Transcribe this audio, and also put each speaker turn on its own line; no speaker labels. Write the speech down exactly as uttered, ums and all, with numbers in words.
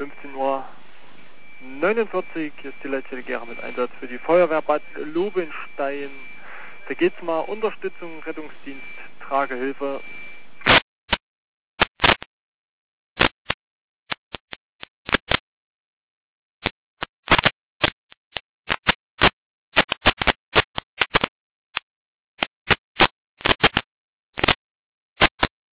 fünfzehn Uhr neunundvierzig ist die letzte Gera mit Einsatz für die Feuerwehrbad Lobenstein. Da geht's mal Unterstützung, Rettungsdienst, Tragehilfe